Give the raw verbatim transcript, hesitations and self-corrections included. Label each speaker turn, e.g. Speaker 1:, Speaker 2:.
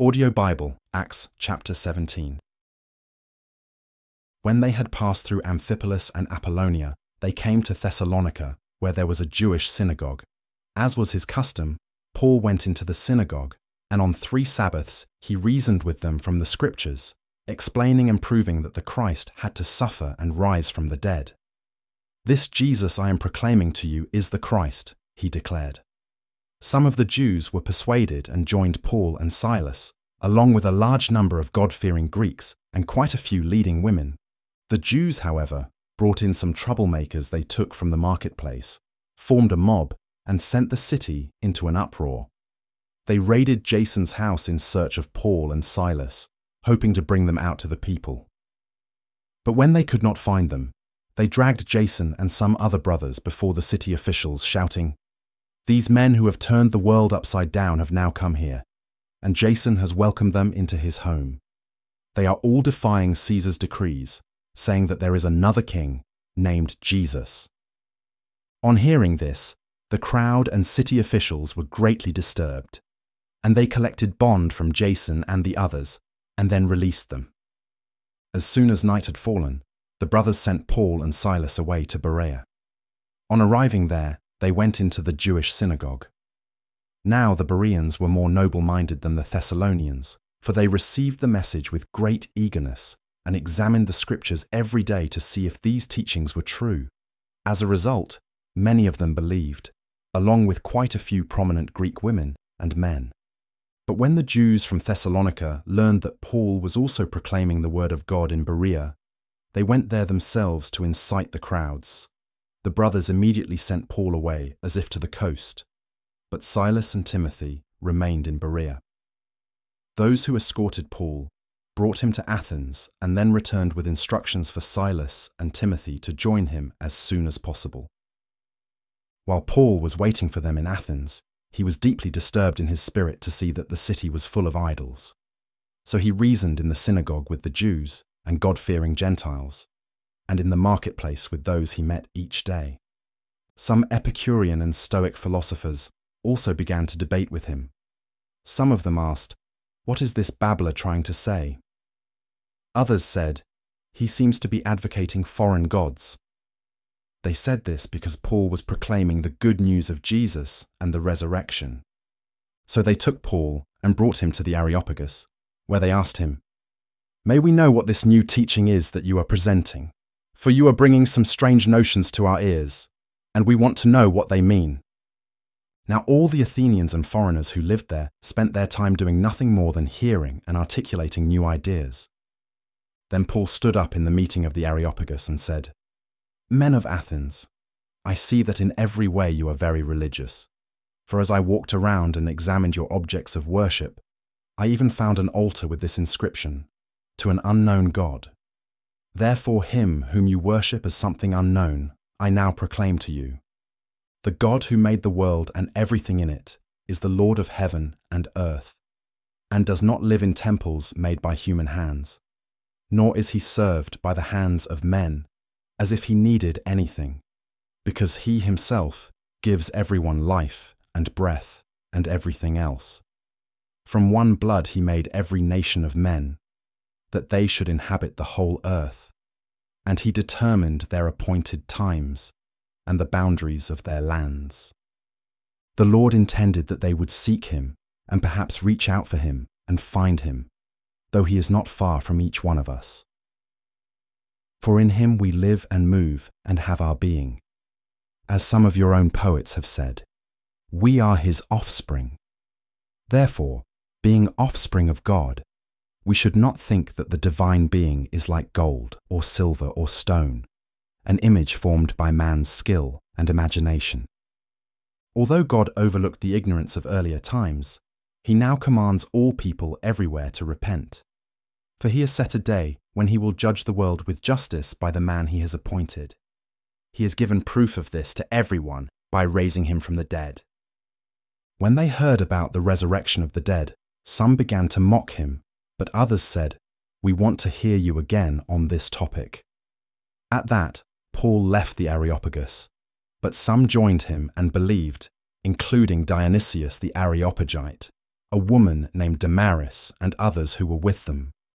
Speaker 1: Audio Bible, Acts chapter seventeen. When they had passed through Amphipolis and Apollonia, they came to Thessalonica, where there was a Jewish synagogue. As was his custom, Paul went into the synagogue, and on three Sabbaths he reasoned with them from the Scriptures, explaining and proving that the Christ had to suffer and rise from the dead. "This Jesus I am proclaiming to you is the Christ," he declared. Some of the Jews were persuaded and joined Paul and Silas, along with a large number of God-fearing Greeks and quite a few leading women. The Jews, however, brought in some troublemakers they took from the marketplace, formed a mob, and sent the city into an uproar. They raided Jason's house in search of Paul and Silas, hoping to bring them out to the people. But when they could not find them, they dragged Jason and some other brothers before the city officials, shouting, "These men who have turned the world upside down have now come here, and Jason has welcomed them into his home. They are all defying Caesar's decrees, saying that there is another king named Jesus." On hearing this, the crowd and city officials were greatly disturbed, and they collected bond from Jason and the others, and then released them. As soon as night had fallen, the brothers sent Paul and Silas away to Berea. On arriving there, they went into the Jewish synagogue. Now the Bereans were more noble-minded than the Thessalonians, for they received the message with great eagerness and examined the Scriptures every day to see if these teachings were true. As a result, many of them believed, along with quite a few prominent Greek women and men. But when the Jews from Thessalonica learned that Paul was also proclaiming the word of God in Berea, they went there themselves to incite the crowds. The brothers immediately sent Paul away as if to the coast, but Silas and Timothy remained in Berea. Those who escorted Paul brought him to Athens and then returned with instructions for Silas and Timothy to join him as soon as possible. While Paul was waiting for them in Athens, he was deeply disturbed in his spirit to see that the city was full of idols. So he reasoned in the synagogue with the Jews and God-fearing Gentiles, and in the marketplace with those he met each day. Some Epicurean and Stoic philosophers also began to debate with him. Some of them asked, "What is this babbler trying to say?" Others said, "He seems to be advocating foreign gods." They said this because Paul was proclaiming the good news of Jesus and the resurrection. So they took Paul and brought him to the Areopagus, where they asked him, "May we know what this new teaching is that you are presenting? For you are bringing some strange notions to our ears, and we want to know what they mean." Now all the Athenians and foreigners who lived there spent their time doing nothing more than hearing and articulating new ideas. Then Paul stood up in the meeting of the Areopagus and said, "Men of Athens, I see that in every way you are very religious. For as I walked around and examined your objects of worship, I even found an altar with this inscription, 'To an unknown God.' Therefore him whom you worship as something unknown, I now proclaim to you. The God who made the world and everything in it is the Lord of heaven and earth, and does not live in temples made by human hands, nor is he served by the hands of men as if he needed anything, because he himself gives everyone life and breath and everything else. From one blood he made every nation of men, that they should inhabit the whole earth, and he determined their appointed times and the boundaries of their lands. The Lord intended that they would seek him and perhaps reach out for him and find him, though he is not far from each one of us. For in him we live and move and have our being. As some of your own poets have said, we are his offspring. Therefore, being offspring of God, we should not think that the divine being is like gold or silver or stone, an image formed by man's skill and imagination. Although God overlooked the ignorance of earlier times, he now commands all people everywhere to repent. For he has set a day when he will judge the world with justice by the man he has appointed. He has given proof of this to everyone by raising him from the dead. When they heard about the resurrection of the dead, some began to mock him, but others said, "We want to hear you again on this topic." At that, Paul left the Areopagus, but some joined him and believed, including Dionysius the Areopagite, a woman named Damaris and others who were with them.